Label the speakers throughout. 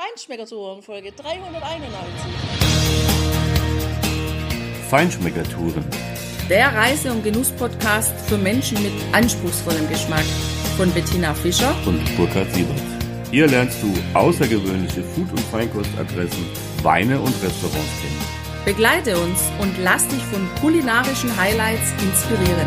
Speaker 1: Feinschmeckertouren, Folge 391.
Speaker 2: Feinschmeckertouren.
Speaker 3: Der Reise- und Genuss-Podcast für Menschen mit anspruchsvollem Geschmack von Bettina Fischer
Speaker 2: Und Burkhard Siebert. Hier lernst du außergewöhnliche Food- und Feinkostadressen, Weine und Restaurants kennen.
Speaker 3: Begleite uns und lass dich von kulinarischen Highlights inspirieren.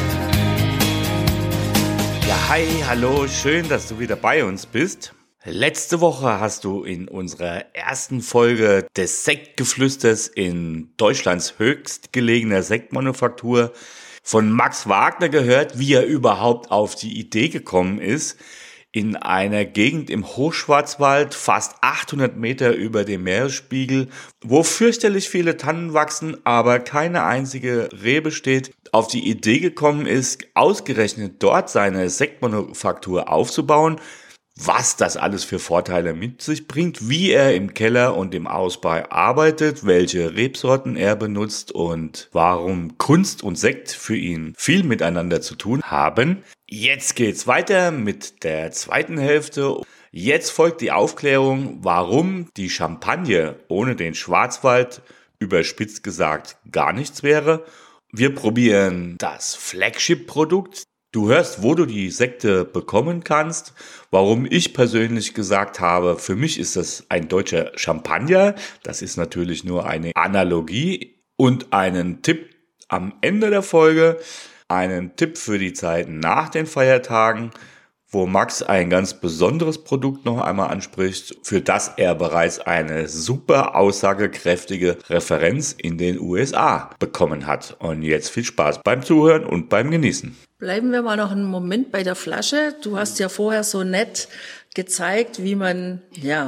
Speaker 2: Ja, hi, hallo, schön, dass du wieder bei uns bist. Letzte Woche hast du in unserer ersten Folge des Sektgeflüsters in Deutschlands höchstgelegener Sektmanufaktur von Max Wagner gehört, wie er überhaupt auf die Idee gekommen ist, in einer Gegend im Hochschwarzwald, fast 800 Meter über dem Meeresspiegel, wo fürchterlich viele Tannen wachsen, aber keine einzige Rebe steht, auf die Idee gekommen ist, ausgerechnet dort seine Sektmanufaktur aufzubauen, was das alles für Vorteile mit sich bringt, wie er im Keller und im Ausbau arbeitet, welche Rebsorten er benutzt und warum Kunst und Sekt für ihn viel miteinander zu tun haben. Jetzt geht's weiter mit der zweiten Hälfte. Jetzt folgt die Aufklärung, warum die Champagne ohne den Schwarzwald, überspitzt gesagt, gar nichts wäre. Wir probieren das Flagship-Produkt. Du hörst, wo du die Sekte bekommen kannst, warum ich persönlich gesagt habe, für mich ist das ein deutscher Champagner. Das ist natürlich nur eine Analogie und einen Tipp am Ende der Folge, einen Tipp für die Zeit nach den Feiertagen, wo Max ein ganz besonderes Produkt noch einmal anspricht, für das er bereits eine super aussagekräftige Referenz in den USA bekommen hat. Und jetzt viel Spaß beim Zuhören und beim Genießen.
Speaker 1: Bleiben wir mal noch einen Moment bei der Flasche. Du hast ja vorher so nett gezeigt, wie man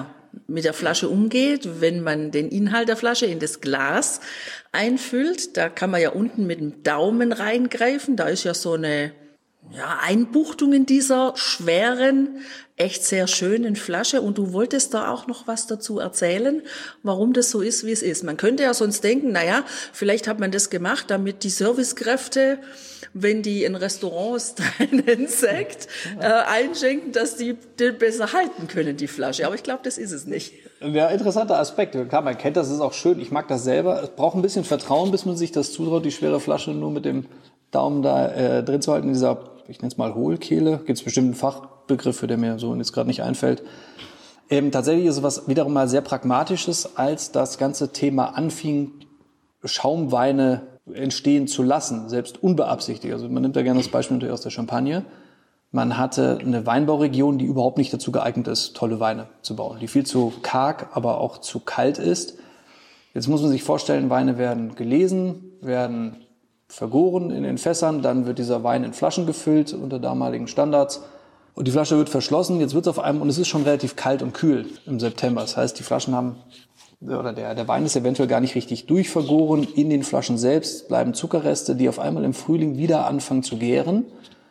Speaker 1: mit der Flasche umgeht, wenn man den Inhalt der Flasche in das Glas einfüllt. Da kann man ja unten mit dem Daumen reingreifen. Da ist ja so eine Einbuchtung in dieser schweren, echt sehr schönen Flasche. Und du wolltest da auch noch was dazu erzählen, warum das so ist, wie es ist. Man könnte ja sonst denken, vielleicht hat man das gemacht, damit die Servicekräfte, wenn die in Restaurants deinen Sekt einschenken, dass die den besser halten können, die Flasche. Aber ich glaube, das ist es nicht.
Speaker 4: Ja, interessanter Aspekt. Klar, man kennt das, ist auch schön. Ich mag das selber. Es braucht ein bisschen Vertrauen, bis man sich das zutraut, die schwere Flasche nur mit dem Daumen da drin zu halten. In dieser, ich nenne es mal Hohlkehle. Gibt es bestimmt einen Fachbegriff, für der mir so jetzt gerade nicht einfällt. Tatsächlich ist es was wiederum mal sehr Pragmatisches, als das ganze Thema anfing, Schaumweine entstehen zu lassen, selbst unbeabsichtigt. Also man nimmt da gerne das Beispiel natürlich aus der Champagne. Man hatte eine Weinbauregion, die überhaupt nicht dazu geeignet ist, tolle Weine zu bauen, die viel zu karg, aber auch zu kalt ist. Jetzt muss man sich vorstellen, Weine werden gelesen, werden vergoren in den Fässern, dann wird dieser Wein in Flaschen gefüllt unter damaligen Standards und die Flasche wird verschlossen. Jetzt wird es auf einmal, und es ist schon relativ kalt und kühl im September. Das heißt, die Flaschen haben, oder der Wein ist eventuell gar nicht richtig durchvergoren. In den Flaschen selbst bleiben Zuckerreste, die auf einmal im Frühling wieder anfangen zu gären.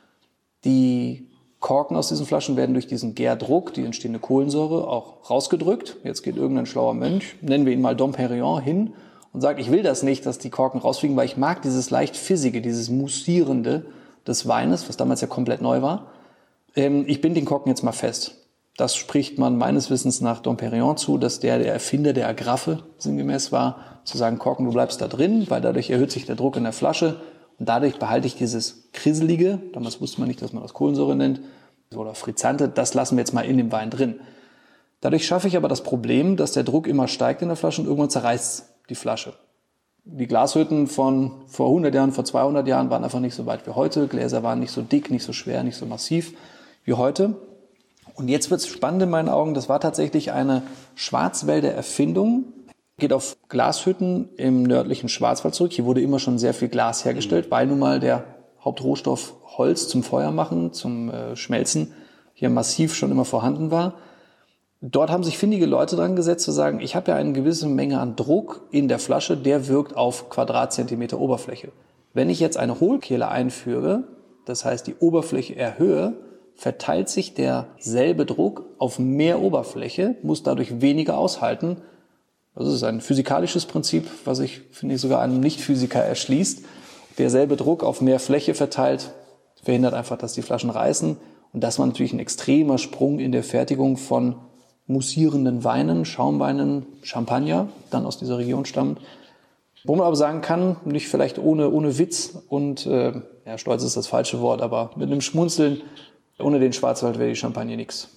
Speaker 4: Die Korken aus diesen Flaschen werden durch diesen Gärdruck, die entstehende Kohlensäure, auch rausgedrückt. Jetzt geht irgendein schlauer Mönch, nennen wir ihn mal Dom Perignon, hin und sagt, ich will das nicht, dass die Korken rausfliegen, weil ich mag dieses leicht Fissige, dieses Moussierende des Weines, was damals ja komplett neu war. Ich binde den Korken jetzt mal fest. Das spricht man meines Wissens nach Dom Perignon zu, dass der Erfinder der Agraffe sinngemäß war, zu sagen, Korken, du bleibst da drin, weil dadurch erhöht sich der Druck in der Flasche und dadurch behalte ich dieses Krisselige, damals wusste man nicht, dass man das Kohlensäure nennt, oder Frizzante, das lassen wir jetzt mal in dem Wein drin. Dadurch schaffe ich aber das Problem, dass der Druck immer steigt in der Flasche und irgendwann zerreißt die Flasche. Die Glashütten von vor 100 Jahren, vor 200 Jahren waren einfach nicht so weit wie heute. Gläser waren nicht so dick, nicht so schwer, nicht so massiv wie heute. Und jetzt wird es spannend in meinen Augen. Das war tatsächlich eine Schwarzwälder Erfindung. Geht auf Glashütten im nördlichen Schwarzwald zurück. Hier wurde immer schon sehr viel Glas hergestellt, weil nun mal der Hauptrohstoff Holz zum Feuermachen, zum Schmelzen hier massiv schon immer vorhanden war. Dort haben sich findige Leute dran gesetzt zu sagen, ich habe ja eine gewisse Menge an Druck in der Flasche, der wirkt auf Quadratzentimeter Oberfläche. Wenn ich jetzt eine Hohlkehle einführe, das heißt die Oberfläche erhöhe, verteilt sich derselbe Druck auf mehr Oberfläche, muss dadurch weniger aushalten. Das ist ein physikalisches Prinzip, was sich, finde ich, sogar einem Nicht-Physiker erschließt. Derselbe Druck auf mehr Fläche verteilt, verhindert einfach, dass die Flaschen reißen. Und das war natürlich ein extremer Sprung in der Fertigung von mussierenden Weinen, Schaumweinen, Champagner, dann aus dieser Region stammt. Wo man aber sagen kann, nicht vielleicht ohne Witz und, stolz ist das falsche Wort, aber mit einem Schmunzeln, ohne den Schwarzwald wäre die Champagne nix.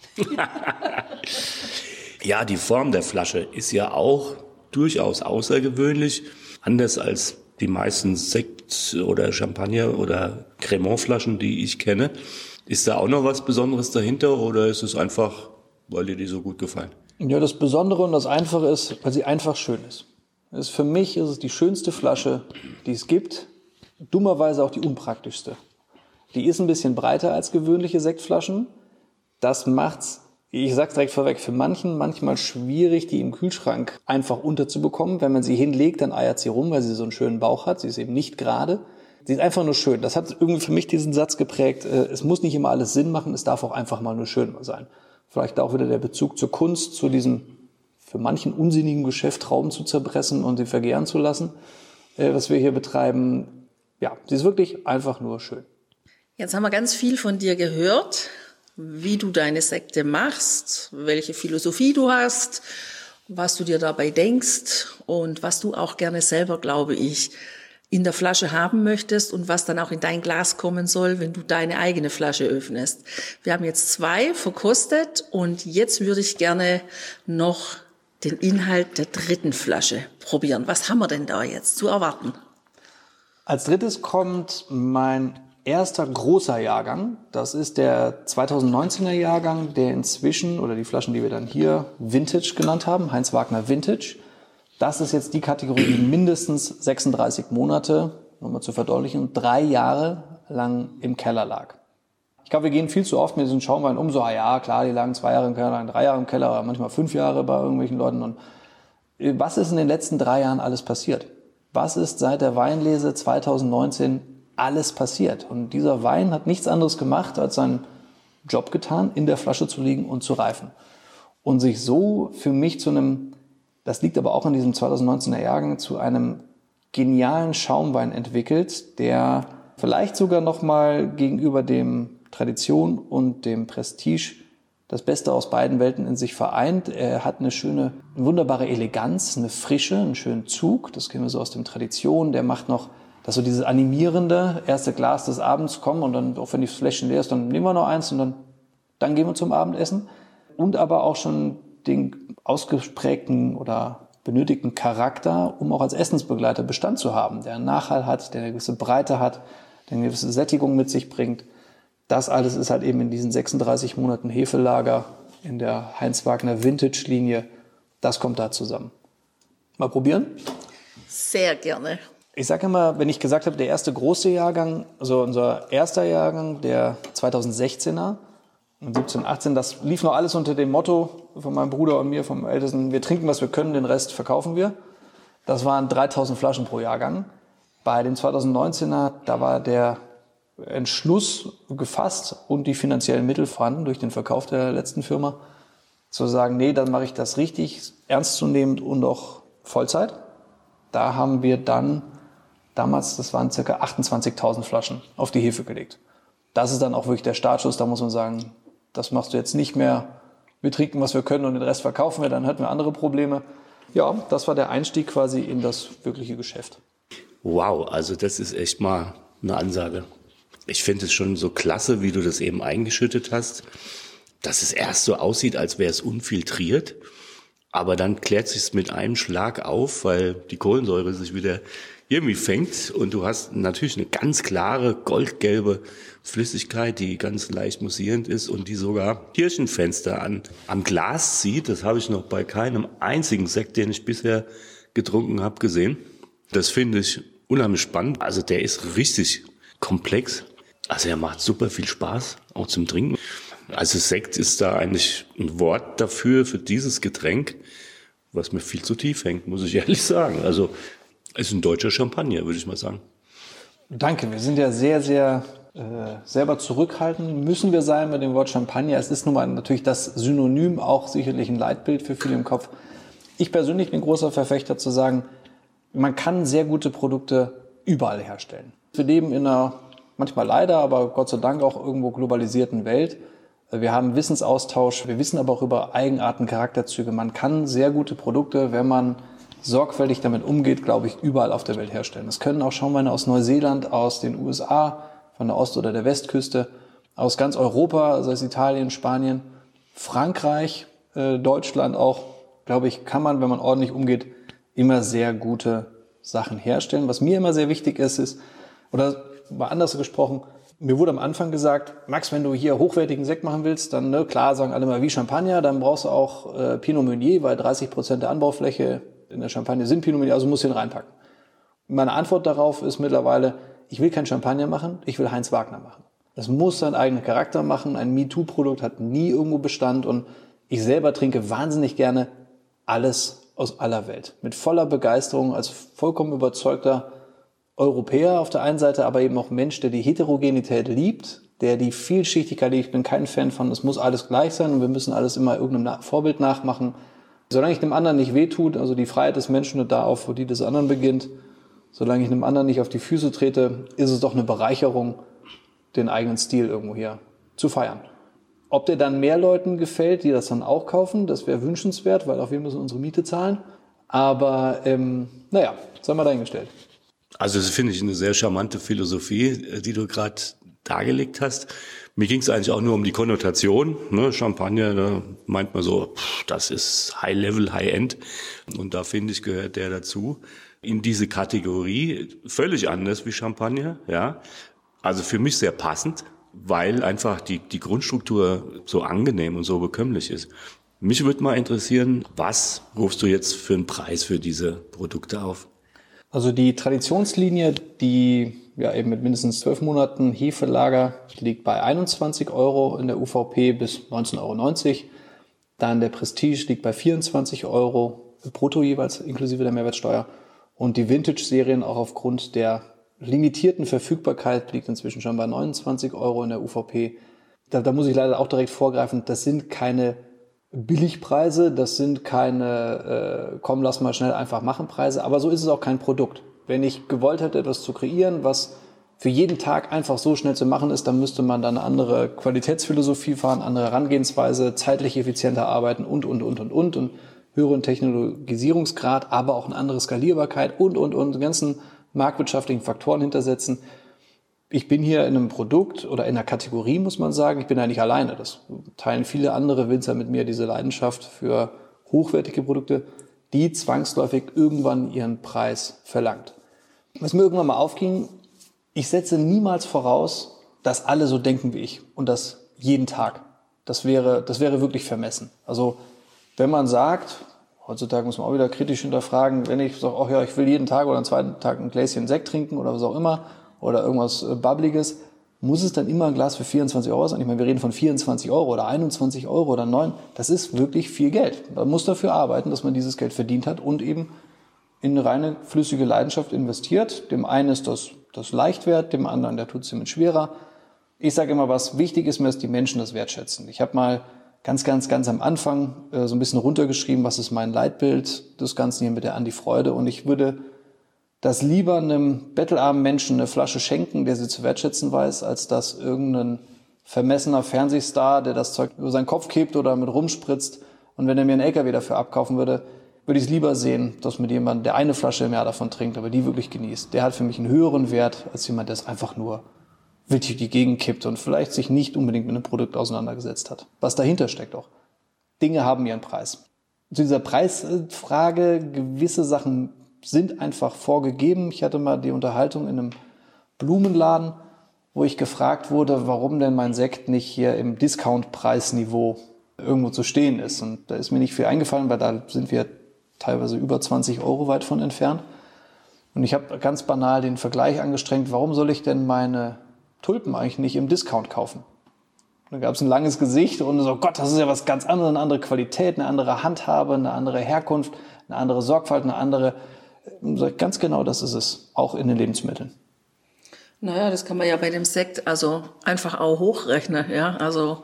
Speaker 2: Ja, die Form der Flasche ist ja auch durchaus außergewöhnlich, anders als die meisten Sekt- oder Champagner- oder Cremant-Flaschen, die ich kenne. Ist da auch noch was Besonderes dahinter oder ist es einfach, weil dir die so gut gefallen?
Speaker 4: Ja, das Besondere und das Einfache ist, weil sie einfach schön ist. Für mich ist es die schönste Flasche, die es gibt. Dummerweise auch die unpraktischste. Die ist ein bisschen breiter als gewöhnliche Sektflaschen. Das macht's, ich sag's direkt vorweg, für manchen manchmal schwierig, die im Kühlschrank einfach unterzubekommen. Wenn man sie hinlegt, dann eiert sie rum, weil sie so einen schönen Bauch hat. Sie ist eben nicht gerade. Sie ist einfach nur schön. Das hat irgendwie für mich diesen Satz geprägt. Es muss nicht immer alles Sinn machen, es darf auch einfach mal nur schön sein. Vielleicht auch wieder der Bezug zur Kunst, zu diesem für manchen unsinnigen Geschäft Trauben zu zerpressen und sie vergären zu lassen, was wir hier betreiben. Ja, sie ist wirklich einfach nur schön.
Speaker 1: Jetzt haben wir ganz viel von dir gehört, wie du deine Sekte machst, welche Philosophie du hast, was du dir dabei denkst und was du auch gerne selber, glaube ich, in der Flasche haben möchtest und was dann auch in dein Glas kommen soll, wenn du deine eigene Flasche öffnest. Wir haben jetzt 2 verkostet und jetzt würde ich gerne noch den Inhalt der 3. Flasche probieren. Was haben wir denn da jetzt zu erwarten?
Speaker 4: Als drittes kommt mein erster großer Jahrgang. Das ist der 2019er Jahrgang, der inzwischen, oder die Flaschen, die wir dann hier Vintage genannt haben, Heinz Wagner Vintage. Das ist jetzt die Kategorie, die mindestens 36 Monate, nochmal zu verdeutlichen, 3 Jahre lang im Keller lag. Ich glaube, wir gehen viel zu oft mit diesen Schaumweinen um, so, ja klar, die lagen 2 Jahre im Keller, lagen 3 Jahre im Keller, oder manchmal 5 Jahre bei irgendwelchen Leuten. Und was ist in den letzten 3 Jahren alles passiert? Was ist seit der Weinlese 2019 alles passiert? Und dieser Wein hat nichts anderes gemacht, als seinen Job getan, in der Flasche zu liegen und zu reifen. Und sich so für mich zu einem, das liegt aber auch in diesem 2019er Jahrgang, zu einem genialen Schaumwein entwickelt, der vielleicht sogar nochmal gegenüber dem Tradition und dem Prestige das Beste aus beiden Welten in sich vereint. Er hat eine wunderbare Eleganz, eine Frische, einen schönen Zug. Das kennen wir so aus dem Tradition. Der macht noch das so dieses animierende, erste Glas des Abends kommen und dann, auch wenn die Fläschchen leer ist, dann nehmen wir noch eins und dann gehen wir zum Abendessen. Und aber auch schon den ausgeprägten oder benötigten Charakter, um auch als Essensbegleiter Bestand zu haben, der einen Nachhall hat, der eine gewisse Breite hat, der eine gewisse Sättigung mit sich bringt. Das alles ist halt eben in diesen 36 Monaten Hefelager in der Heinz Wagner Vintage-Linie. Das kommt da zusammen. Mal probieren?
Speaker 1: Sehr gerne.
Speaker 4: Ich sage immer, wenn ich gesagt habe, der erste große Jahrgang, also unser erster Jahrgang, der 2016er und 17, 18, das lief noch alles unter dem Motto von meinem Bruder und mir, vom Ältesten, wir trinken, was wir können, den Rest verkaufen wir. Das waren 3000 Flaschen pro Jahrgang. Bei dem 2019er, da war der Entschluss gefasst und die finanziellen Mittel vorhanden durch den Verkauf der letzten Firma, zu sagen, nee, dann mache ich das richtig, ernstzunehmend und auch Vollzeit. Da haben wir dann, damals, das waren ca. 28.000 Flaschen auf die Hefe gelegt. Das ist dann auch wirklich der Startschuss, da muss man sagen, das machst du jetzt nicht mehr, wir trinken, was wir können und den Rest verkaufen wir, dann hätten wir andere Probleme. Ja, das war der Einstieg quasi in das wirkliche Geschäft.
Speaker 2: Wow, also das ist echt mal eine Ansage. Ich finde es schon so klasse, wie du das eben eingeschüttet hast, dass es erst so aussieht, als wäre es unfiltriert, aber dann klärt sich es mit einem Schlag auf, weil die Kohlensäure sich wieder irgendwie fängt und du hast natürlich eine ganz klare, goldgelbe Flüssigkeit, die ganz leicht mussierend ist und die sogar Kirchenfenster am Glas zieht. Das habe ich noch bei keinem einzigen Sekt, den ich bisher getrunken habe, gesehen. Das finde ich unheimlich spannend. Also der ist richtig komplex. Also er macht super viel Spaß, auch zum Trinken. Also Sekt ist da eigentlich ein Wort dafür, für dieses Getränk, was mir viel zu tief hängt, muss ich ehrlich sagen. Also es ist ein deutscher Champagner, würde ich mal sagen.
Speaker 4: Danke, wir sind ja sehr, sehr selber zurückhaltend. Müssen wir sein mit dem Wort Champagner. Es ist nun mal natürlich das Synonym, auch sicherlich ein Leitbild für viele im Kopf. Ich persönlich bin großer Verfechter zu sagen, man kann sehr gute Produkte überall herstellen. Wir leben in einer, manchmal leider, aber Gott sei Dank auch irgendwo globalisierten Welt. Wir haben Wissensaustausch, wir wissen aber auch über Eigenarten, Charakterzüge. Man kann sehr gute Produkte, wenn man sorgfältig damit umgeht, glaube ich, überall auf der Welt herstellen. Das können auch Schaumweine aus Neuseeland, aus den USA, von der Ost- oder der Westküste, aus ganz Europa, sei es Italien, Spanien, Frankreich, Deutschland auch, glaube ich, kann man, wenn man ordentlich umgeht, immer sehr gute Sachen herstellen. Was mir immer sehr wichtig ist, oder mal anders gesprochen, mir wurde am Anfang gesagt, Max, wenn du hier hochwertigen Sekt machen willst, dann, klar, sagen alle mal wie Champagner, dann brauchst du auch Pinot Meunier, weil 30% der Anbaufläche in der Champagne sind Pinot Meunier, also musst du ihn reinpacken. Meine Antwort darauf ist mittlerweile, ich will kein Champagner machen, ich will Heinz Wagner machen. Das muss seinen eigenen Charakter machen, ein MeToo-Produkt hat nie irgendwo Bestand und ich selber trinke wahnsinnig gerne alles aus aller Welt. Mit voller Begeisterung, als vollkommen überzeugter Europäer auf der einen Seite, aber eben auch Mensch, der die Heterogenität liebt, der die Vielschichtigkeit liebt. Ich bin kein Fan von, es muss alles gleich sein und wir müssen alles immer irgendeinem Vorbild nachmachen. Solange ich dem anderen nicht wehtut, also die Freiheit des Menschen hört da auf, wo die des anderen beginnt, solange ich dem anderen nicht auf die Füße trete, ist es doch eine Bereicherung, den eigenen Stil irgendwo hier zu feiern. Ob der dann mehr Leuten gefällt, die das dann auch kaufen, das wäre wünschenswert, weil auch wir müssen unsere Miete zahlen. Aber naja, sei mal dahingestellt.
Speaker 2: Also das finde ich eine sehr charmante Philosophie, die du gerade dargelegt hast. Mir ging es eigentlich auch nur um die Konnotation. Ne? Champagner, da meint man so, das ist High-Level, High-End. Und da finde ich, gehört der dazu. In diese Kategorie, völlig anders wie Champagner. Ja, also für mich sehr passend, weil einfach die Grundstruktur so angenehm und so bekömmlich ist. Mich würde mal interessieren, was rufst du jetzt für einen Preis für diese Produkte auf?
Speaker 4: Also die Traditionslinie, die ja eben mit mindestens 12 Monaten Hefelager liegt bei 21 € in der UVP bis 19,90 €. Dann der Prestige liegt bei 24 € brutto jeweils inklusive der Mehrwertsteuer. Und die Vintage-Serien auch aufgrund der limitierten Verfügbarkeit liegt inzwischen schon bei 29 € in der UVP. Da muss ich leider auch direkt vorgreifen, das sind keine Billigpreise, das sind keine komm, lass mal schnell einfach machen Preise, aber so ist es auch kein Produkt. Wenn ich gewollt hätte, etwas zu kreieren, was für jeden Tag einfach so schnell zu machen ist, dann müsste man dann eine andere Qualitätsphilosophie fahren, andere Herangehensweise, zeitlich effizienter arbeiten und höheren Technologisierungsgrad, aber auch eine andere Skalierbarkeit und ganzen marktwirtschaftlichen Faktoren hintersetzen. Ich bin hier in einem Produkt oder in einer Kategorie, muss man sagen, ich bin ja nicht alleine. Das teilen viele andere Winzer mit mir, diese Leidenschaft für hochwertige Produkte, die zwangsläufig irgendwann ihren Preis verlangt. Was mir irgendwann mal aufging, ich setze niemals voraus, dass alle so denken wie ich und das jeden Tag. Das wäre wirklich vermessen. Also wenn man sagt, heutzutage muss man auch wieder kritisch hinterfragen, wenn ich sage, ach ja, ich will jeden Tag oder am zweiten Tag ein Gläschen Sekt trinken oder was auch immer, oder irgendwas Bubbliges, muss es dann immer ein Glas für 24 € sein? Ich meine, wir reden von 24 € oder 21 € oder 9. Das ist wirklich viel Geld. Man muss dafür arbeiten, dass man dieses Geld verdient hat und eben in eine reine flüssige Leidenschaft investiert. Dem einen ist das leicht wert, dem anderen, der tut es damit schwerer. Ich sage immer, was wichtig ist mir, dass die Menschen das wertschätzen. Ich habe mal ganz am Anfang so ein bisschen runtergeschrieben, was ist mein Leitbild des Ganzen hier mit der Andi Freude. Und ich würde das lieber einem bettelarmen Menschen eine Flasche schenken, der sie zu wertschätzen weiß, als dass irgendein vermessener Fernsehstar, der das Zeug über seinen Kopf kippt oder mit rumspritzt. Und wenn er mir einen LKW dafür abkaufen würde, würde ich es lieber sehen, dass mit jemand, der eine Flasche im Jahr davon trinkt, aber die wirklich genießt. Der hat für mich einen höheren Wert als jemand, der es einfach nur wild durch die Gegend kippt und vielleicht sich nicht unbedingt mit einem Produkt auseinandergesetzt hat. Was dahinter steckt auch. Dinge haben ihren Preis. Zu dieser Preisfrage, gewisse Sachen sind einfach vorgegeben. Ich hatte mal die Unterhaltung in einem Blumenladen, wo ich gefragt wurde, warum denn mein Sekt nicht hier im Discount-Preisniveau irgendwo zu stehen ist. Und da ist mir nicht viel eingefallen, weil da sind wir teilweise über 20 € weit von entfernt. Und ich habe ganz banal den Vergleich angestrengt, warum soll ich denn meine Tulpen eigentlich nicht im Discount kaufen? Da gab es ein langes Gesicht und so, Gott, das ist ja was ganz anderes, eine andere Qualität, eine andere Handhabe, eine andere Herkunft, eine andere Sorgfalt, eine andere... Ganz genau, das ist es, auch in den Lebensmitteln.
Speaker 1: Naja, das kann man ja bei dem Sekt also einfach auch hochrechnen. Ja? Also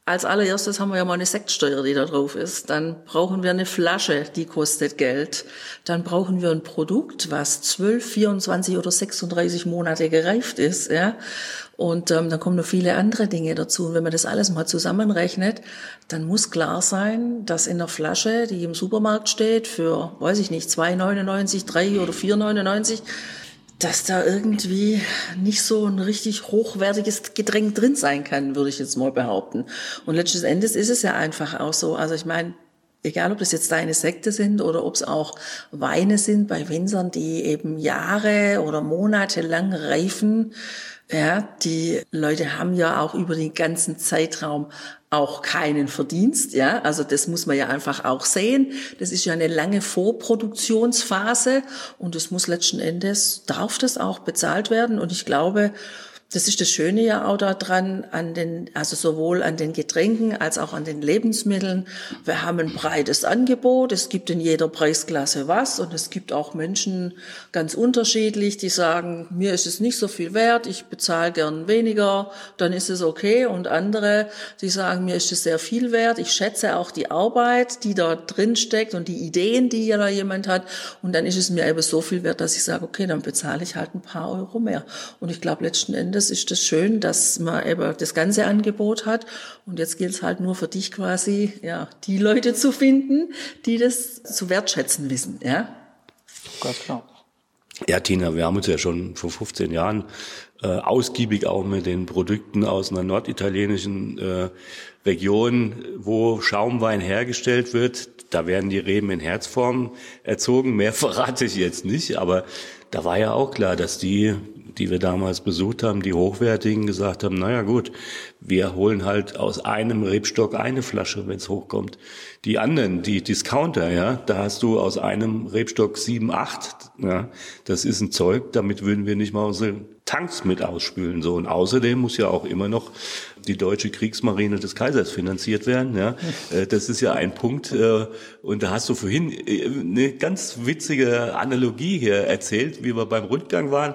Speaker 1: als allererstes haben wir ja mal eine Sektsteuer, die da drauf ist. Dann brauchen wir eine Flasche, die kostet Geld. Dann brauchen wir ein Produkt, was 12, 24 oder 36 Monate gereift ist, ja. Und dann kommen noch viele andere Dinge dazu. Und wenn man das alles mal zusammenrechnet, dann muss klar sein, dass in der Flasche, die im Supermarkt steht, für, weiß ich nicht, 2,99, 3 oder 4,99, dass da irgendwie nicht so ein richtig hochwertiges Getränk drin sein kann, würde ich jetzt mal behaupten. Und letzten Endes ist es ja einfach auch so. Also ich meine, egal ob das jetzt deine Sekte sind oder ob es auch Weine sind bei Winzern, die eben Jahre oder Monate lang reifen, ja, die Leute haben ja auch über den ganzen Zeitraum auch keinen Verdienst, ja, also das muss man ja einfach auch sehen. Das ist ja eine lange Vorproduktionsphase und es muss letzten Endes, darf das auch bezahlt werden und ich glaube, das ist das Schöne ja auch daran, also sowohl an den Getränken als auch an den Lebensmitteln. Wir haben ein breites Angebot. Es gibt in jeder Preisklasse was und es gibt auch Menschen ganz unterschiedlich, die sagen, mir ist es nicht so viel wert, ich bezahle gern weniger, dann ist es okay. Und andere, die sagen, mir ist es sehr viel wert, ich schätze auch die Arbeit, die da drin steckt und die Ideen, die ja da jemand hat. Und dann ist es mir eben so viel wert, dass ich sage, okay, dann bezahle ich halt ein paar Euro mehr. Und ich glaube, letzten Endes ist das schön, dass man eben das ganze Angebot hat. Und jetzt gilt es halt nur für dich quasi, ja, die Leute zu finden, die das zu wertschätzen wissen, ja.
Speaker 4: Ganz klar.
Speaker 2: Ja, Tina, wir haben uns ja schon vor 15 Jahren ausgiebig auch mit den Produkten aus einer norditalienischen Region, wo Schaumwein hergestellt wird. Da werden die Reben in Herzform erzogen. Mehr verrate ich jetzt nicht, aber da war ja auch klar, dass die wir damals besucht haben, die Hochwertigen, gesagt haben, naja gut, wir holen halt aus einem Rebstock eine Flasche, wenn es hochkommt. Die anderen, die Discounter, ja, da hast du aus einem Rebstock 7, 8, ja, das ist ein Zeug, damit würden wir nicht mal unsere Tanks mit ausspülen, so. Und außerdem muss ja auch immer noch die deutsche Kriegsmarine des Kaisers finanziert werden, ja. Das ist ja ein Punkt, und da hast du vorhin eine ganz witzige Analogie hier erzählt, wie wir beim Rundgang waren.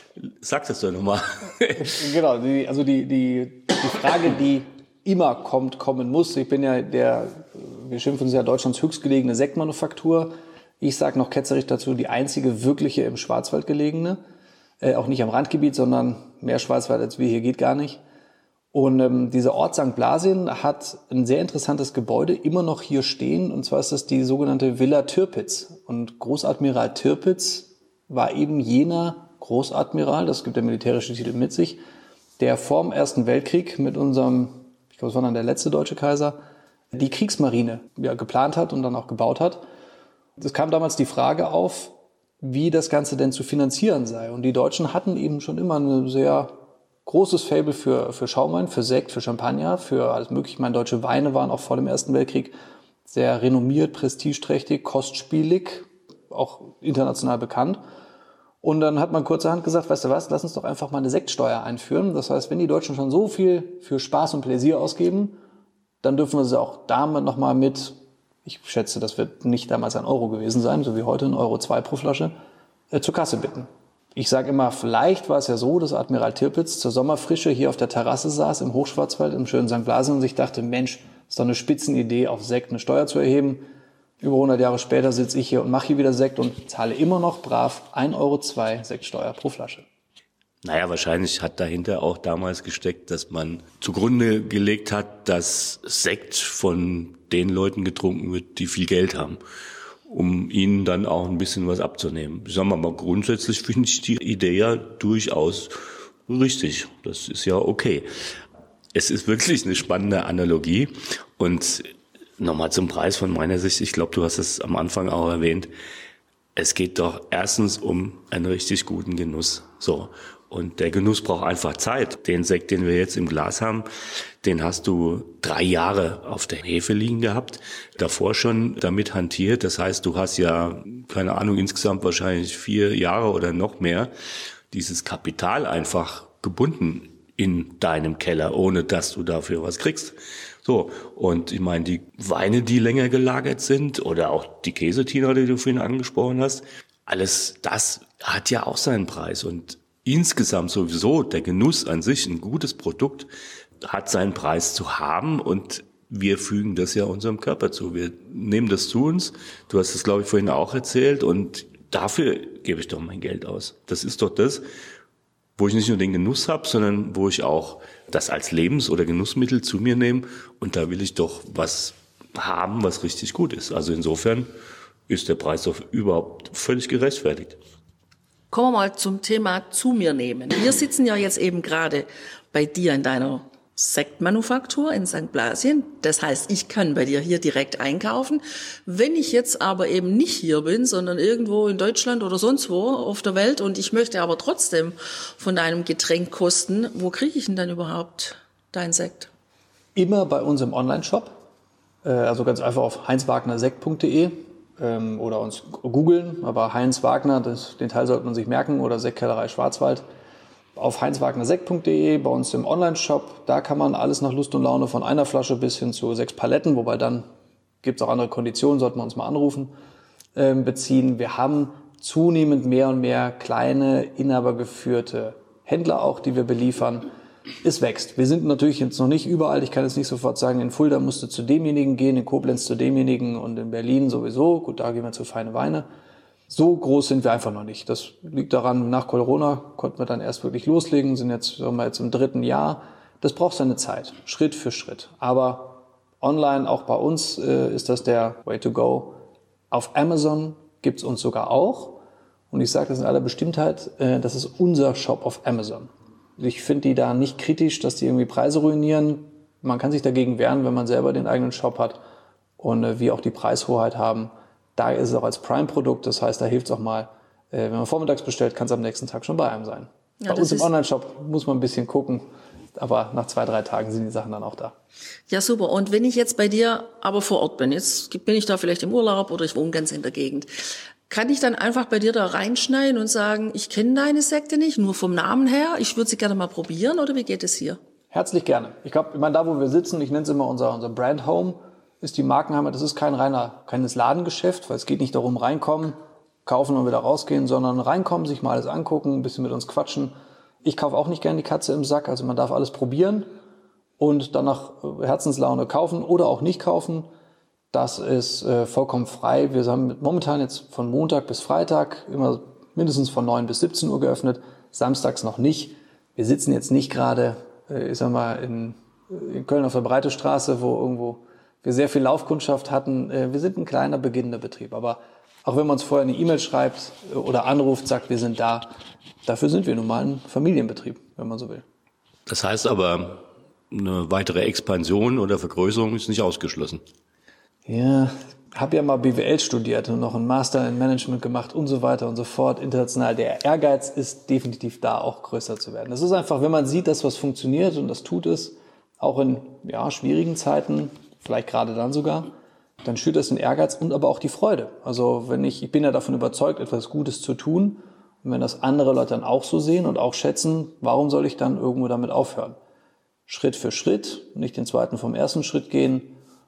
Speaker 2: Sag das doch nochmal.
Speaker 4: Genau, die Frage, die immer kommen muss. Ich bin ja wir schimpfen uns ja Deutschlands höchstgelegene Sektmanufaktur. Ich sage noch ketzerisch dazu, die einzige wirkliche im Schwarzwald gelegene. Auch nicht am Randgebiet, sondern mehr Schwarzwald als wir hier geht gar nicht. Und dieser Ort St. Blasien hat ein sehr interessantes Gebäude immer noch hier stehen. Und zwar ist das die sogenannte Villa Tirpitz. Und Großadmiral Tirpitz war eben jener Großadmiral, das gibt der militärische Titel mit sich, der vor dem Ersten Weltkrieg mit unserem, ich glaube, es war dann der letzte deutsche Kaiser, die Kriegsmarine geplant hat und dann auch gebaut hat. Es kam damals die Frage auf, wie das Ganze denn zu finanzieren sei. Und die Deutschen hatten eben schon immer ein sehr großes Faible für Schaumwein, für Sekt, für Champagner, für alles mögliche. Ich meine, deutsche Weine waren auch vor dem Ersten Weltkrieg sehr renommiert, prestigeträchtig, kostspielig, auch international bekannt. Und dann hat man kurzerhand gesagt, weißt du was, lass uns doch einfach mal eine Sektsteuer einführen. Das heißt, wenn die Deutschen schon so viel für Spaß und Pläsier ausgeben, dann dürfen wir sie auch damit nochmal mit, ich schätze, das wird nicht damals 1 Euro gewesen sein, so wie heute 1,02 Euro pro Flasche, zur Kasse bitten. Ich sage immer, vielleicht war es ja so, dass Admiral Tirpitz zur Sommerfrische hier auf der Terrasse saß, im Hochschwarzwald, im schönen St. Blasien und sich dachte, Mensch, ist doch eine Spitzenidee, auf Sekt eine Steuer zu erheben. Über 100 Jahre später sitze ich hier und mache hier wieder Sekt und zahle immer noch brav 1,02 Euro Sektsteuer pro Flasche.
Speaker 2: Naja, wahrscheinlich hat dahinter auch damals gesteckt, dass man zugrunde gelegt hat, dass Sekt von den Leuten getrunken wird, die viel Geld haben, um ihnen dann auch ein bisschen was abzunehmen. Sagen wir mal, grundsätzlich finde ich die Idee ja durchaus richtig. Das ist ja okay. Es ist wirklich eine spannende Analogie und nochmal zum Preis von meiner Sicht. Ich glaube, du hast es am Anfang auch erwähnt. Es geht doch erstens um einen richtig guten Genuss. So. Und der Genuss braucht einfach Zeit. Den Sekt, den wir jetzt im Glas haben, den hast du 3 Jahre auf der Hefe liegen gehabt. Davor schon damit hantiert. Das heißt, du hast ja, keine Ahnung, insgesamt wahrscheinlich 4 Jahre oder noch mehr dieses Kapital einfach gebunden in deinem Keller, ohne dass du dafür was kriegst. So, und ich meine, die Weine, die länger gelagert sind oder auch die Käsetiner, die du vorhin angesprochen hast, alles das hat ja auch seinen Preis. Und insgesamt sowieso der Genuss an sich, ein gutes Produkt, hat seinen Preis zu haben und wir fügen das ja unserem Körper zu. Wir nehmen das zu uns. Du hast es, glaube ich, vorhin auch erzählt und dafür gebe ich doch mein Geld aus. Das ist doch das, wo ich nicht nur den Genuss habe, sondern wo ich auch das als Lebens- oder Genussmittel zu mir nehme. Und da will ich doch was haben, was richtig gut ist. Also insofern ist der Preis doch überhaupt völlig gerechtfertigt.
Speaker 1: Kommen wir mal zum Thema zu mir nehmen. Wir sitzen ja jetzt eben gerade bei dir in deiner Sektmanufaktur in St. Blasien. Das heißt, ich kann bei dir hier direkt einkaufen. Wenn ich jetzt aber eben nicht hier bin, sondern irgendwo in Deutschland oder sonst wo auf der Welt und ich möchte aber trotzdem von deinem Getränk kosten, wo kriege ich denn dann überhaupt deinen Sekt?
Speaker 4: Immer bei uns im Online-Shop. Also ganz einfach auf heinzwagnersekt.de oder uns googeln. Aber Heinz Wagner, den Teil sollte man sich merken, oder Sektkellerei Schwarzwald. Auf heinzwagnersekt.de, bei uns im Online-Shop, da kann man alles nach Lust und Laune von einer Flasche bis hin zu 6 Paletten, wobei dann gibt es auch andere Konditionen, sollten wir uns mal anrufen, beziehen. Wir haben zunehmend mehr und mehr kleine, inhabergeführte Händler auch, die wir beliefern. Es wächst. Wir sind natürlich jetzt noch nicht überall. Ich kann jetzt nicht sofort sagen, in Fulda musst du zu demjenigen gehen, in Koblenz zu demjenigen und in Berlin sowieso. Gut, da gehen wir zu Feine Weine. So groß sind wir einfach noch nicht. Das liegt daran, nach Corona konnten wir dann erst wirklich loslegen, sind jetzt, sagen wir jetzt im 3. Jahr. Das braucht seine Zeit, Schritt für Schritt. Aber online, auch bei uns, ist das der Way to go. Auf Amazon gibt's uns sogar auch. Und ich sage das in aller Bestimmtheit, das ist unser Shop auf Amazon. Ich finde die da nicht kritisch, dass die irgendwie Preise ruinieren. Man kann sich dagegen wehren, wenn man selber den eigenen Shop hat und wir auch die Preishoheit haben. Da ist es auch als Prime-Produkt, das heißt, da hilft es auch mal, wenn man vormittags bestellt, kann es am nächsten Tag schon bei einem sein. Ja, bei uns im Online-Shop muss man ein bisschen gucken, aber nach 2-3 Tagen sind die Sachen dann auch da.
Speaker 1: Ja, super. Und wenn ich jetzt bei dir aber vor Ort bin, jetzt bin ich da vielleicht im Urlaub oder ich wohne ganz in der Gegend, kann ich dann einfach bei dir da reinschneiden und sagen, ich kenne deine Sekte nicht, nur vom Namen her, ich würde sie gerne mal probieren, oder wie geht es hier?
Speaker 4: Herzlich gerne. Ich glaube, da wo wir sitzen, ich nenne es immer unser Brand Home, ist die Markenheimat. Das ist keines Ladengeschäft, weil es geht nicht darum, reinkommen, kaufen und wieder rausgehen, sondern reinkommen, sich mal alles angucken, ein bisschen mit uns quatschen. Ich kaufe auch nicht gerne die Katze im Sack, also man darf alles probieren und dann nach Herzenslaune kaufen oder auch nicht kaufen. Das ist vollkommen frei. Wir haben momentan jetzt von Montag bis Freitag immer mindestens von 9 bis 17 Uhr geöffnet, samstags noch nicht. Wir sitzen jetzt nicht gerade, ich sag mal, in Köln auf der Breite Straße, wo irgendwo wir sehr viel Laufkundschaft hatten. Wir sind ein kleiner, beginnender Betrieb. Aber auch wenn man uns vorher eine E-Mail schreibt oder anruft, sagt, wir sind da, dafür sind wir nun mal ein Familienbetrieb, wenn man so will.
Speaker 2: Das heißt aber, eine weitere Expansion oder Vergrößerung ist nicht ausgeschlossen.
Speaker 4: Ja, habe ja mal BWL studiert und noch einen Master in Management gemacht und so weiter und so fort, international. Der Ehrgeiz ist definitiv da, auch größer zu werden. Das ist einfach, wenn man sieht, dass was funktioniert und das tut es, auch in schwierigen Zeiten, vielleicht gerade dann sogar, dann schürt das den Ehrgeiz und aber auch die Freude. Also ich bin ja davon überzeugt, etwas Gutes zu tun. Und wenn das andere Leute dann auch so sehen und auch schätzen, warum soll ich dann irgendwo damit aufhören? Schritt für Schritt, nicht den zweiten vom ersten Schritt gehen,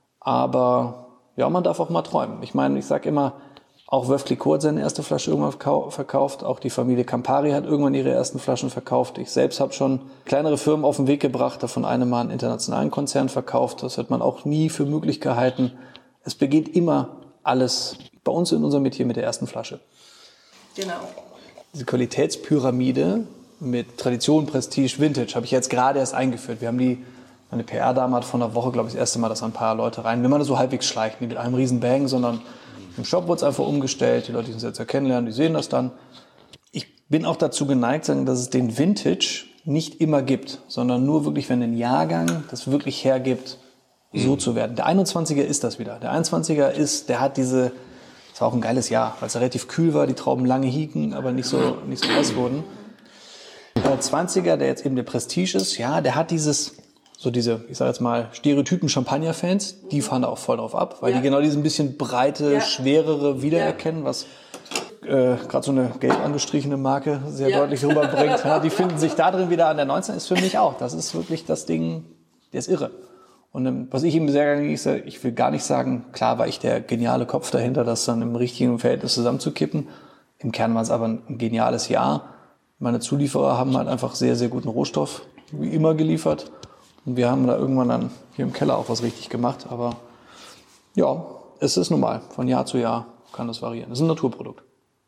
Speaker 4: aber ja, man darf auch mal träumen. Ich meine, ich sage immer, auch Veuve Clicquot hat seine erste Flasche irgendwann verkauft. Auch die Familie Campari hat irgendwann ihre ersten Flaschen verkauft. Ich selbst habe schon kleinere Firmen auf den Weg gebracht, davon eine mal einen internationalen Konzern verkauft. Das hat man auch nie für möglich gehalten. Es beginnt immer alles bei uns in unserem Metier mit der ersten Flasche.
Speaker 1: Genau.
Speaker 4: Diese Qualitätspyramide mit Tradition, Prestige, Vintage habe ich jetzt gerade erst eingeführt. Wir haben meine PR-Dame hat vor einer Woche, glaube ich, das erste Mal, dass ein paar Leute rein, wenn man das so halbwegs schleicht, nicht mit einem riesen Bang, sondern im Shop wurde es einfach umgestellt. Die Leute, die uns jetzt kennenlernen, die sehen das dann. Ich bin auch dazu geneigt, sagen, dass es den Vintage nicht immer gibt, sondern nur wirklich, wenn ein Jahrgang das wirklich hergibt, so zu werden. Der 21er ist das wieder. Der 21er der hat das war auch ein geiles Jahr, weil es relativ kühl war, die Trauben lange hielten, aber nicht so heiß wurden. Der 20er, der jetzt eben der Prestige ist, ja, der hat diese, ich sage jetzt mal, Stereotypen Champagner-Fans, die fahren da auch voll drauf ab, weil die genau diesen bisschen breite, schwerere wiedererkennen, was gerade so eine gelb angestrichene Marke sehr deutlich rüberbringt. Ja, die finden sich da drin wieder an. Der 19 ist für mich auch. Das ist wirklich das Ding, der ist irre. Und was ich ihm sehr gerne sage, ich will gar nicht sagen, klar war ich der geniale Kopf dahinter, das dann im richtigen Verhältnis zusammenzukippen. Im Kern war es aber ein geniales Jahr. Meine Zulieferer haben halt einfach sehr, sehr guten Rohstoff, wie immer, geliefert. Und wir haben da irgendwann dann hier im Keller auch was richtig gemacht. Aber ja, es ist normal. Von Jahr zu Jahr kann das variieren. Es ist ein Naturprodukt.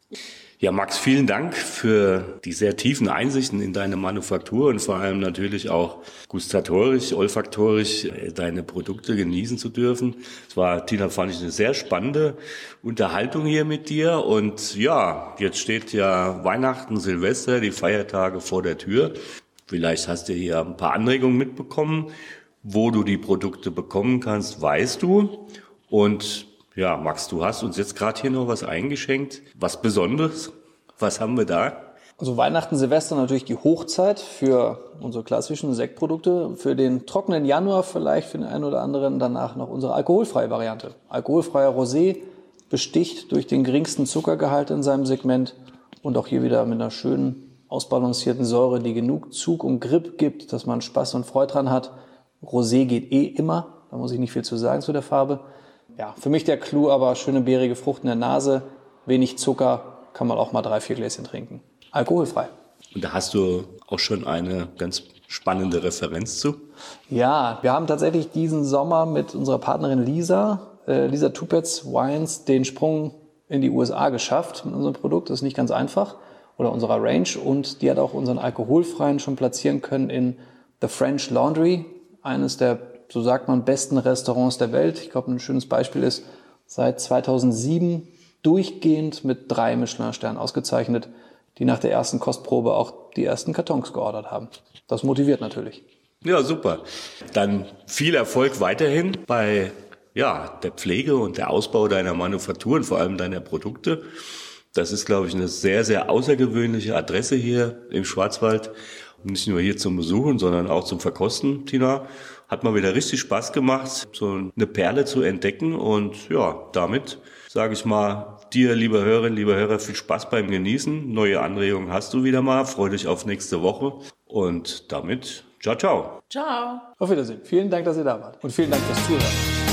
Speaker 2: Ja, Max, vielen Dank für die sehr tiefen Einsichten in deine Manufaktur und vor allem natürlich auch gustatorisch, olfaktorisch deine Produkte genießen zu dürfen. Es war, Tina, fand ich eine sehr spannende Unterhaltung hier mit dir. Und ja, jetzt steht ja Weihnachten, Silvester, die Feiertage vor der Tür. Vielleicht hast du hier ein paar Anregungen mitbekommen. Wo du die Produkte bekommen kannst, weißt du. Und ja, Max, du hast uns jetzt gerade hier noch was eingeschenkt. Was Besonderes? Was haben wir da?
Speaker 4: Also Weihnachten, Silvester natürlich die Hochzeit für unsere klassischen Sektprodukte. Für den trockenen Januar vielleicht für den einen oder anderen danach noch unsere alkoholfreie Variante. Alkoholfreier Rosé besticht durch den geringsten Zuckergehalt in seinem Segment und auch hier wieder mit einer schönen ausbalancierten Säure, die genug Zug und Grip gibt, dass man Spaß und Freude dran hat. Rosé geht immer, da muss ich nicht viel zu sagen zu der Farbe. Ja, für mich der Clou, aber schöne beerige Frucht in der Nase, wenig Zucker, kann man auch mal 3-4 Gläschen trinken. Alkoholfrei. Und
Speaker 2: da hast du auch schon eine ganz spannende Referenz zu?
Speaker 4: Ja, wir haben tatsächlich diesen Sommer mit unserer Partnerin Lisa Tupetz Wines, den Sprung in die USA geschafft mit unserem Produkt. Das ist nicht ganz einfach. Oder unserer Range. Und die hat auch unseren alkoholfreien schon platzieren können in The French Laundry, eines der, so sagt man, besten Restaurants der Welt. Ich glaube, ein schönes Beispiel ist, seit 2007 durchgehend mit 3 Michelin-Sternen ausgezeichnet, die nach der ersten Kostprobe auch die ersten Kartons geordert haben. Das motiviert natürlich.
Speaker 2: Ja, super. Dann viel Erfolg weiterhin bei der Pflege und der Ausbau deiner Manufaktur und vor allem deiner Produkte. Das ist, glaube ich, eine sehr, sehr außergewöhnliche Adresse hier im Schwarzwald. Und nicht nur hier zum Besuchen, sondern auch zum Verkosten, Tina. Hat mal wieder richtig Spaß gemacht, so eine Perle zu entdecken. Und ja, damit sage ich mal dir, liebe Hörerinnen, liebe Hörer, viel Spaß beim Genießen. Neue Anregungen hast du wieder mal. Freu dich auf nächste Woche. Und damit, ciao, ciao.
Speaker 1: Ciao.
Speaker 4: Auf Wiedersehen. Vielen Dank, dass ihr da wart. Und vielen Dank fürs Zuhören.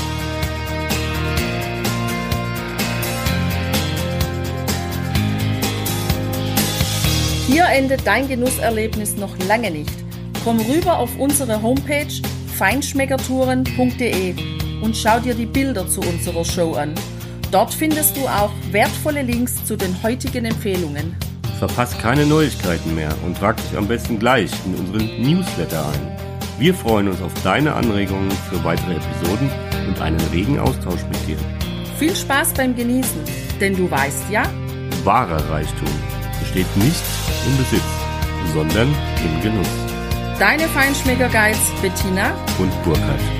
Speaker 3: Hier endet dein Genusserlebnis noch lange nicht. Komm rüber auf unsere Homepage feinschmeckertouren.de und schau dir die Bilder zu unserer Show an. Dort findest du auch wertvolle Links zu den heutigen Empfehlungen.
Speaker 2: Verpasst keine Neuigkeiten mehr und trag dich am besten gleich in unseren Newsletter ein. Wir freuen uns auf deine Anregungen für weitere Episoden und einen regen Austausch mit dir.
Speaker 3: Viel Spaß beim Genießen, denn du weißt ja,
Speaker 2: wahrer Reichtum besteht nicht im Besitz, sondern im Genuss.
Speaker 3: Deine Feinschmecker-Guides Bettina
Speaker 2: und Burkhard.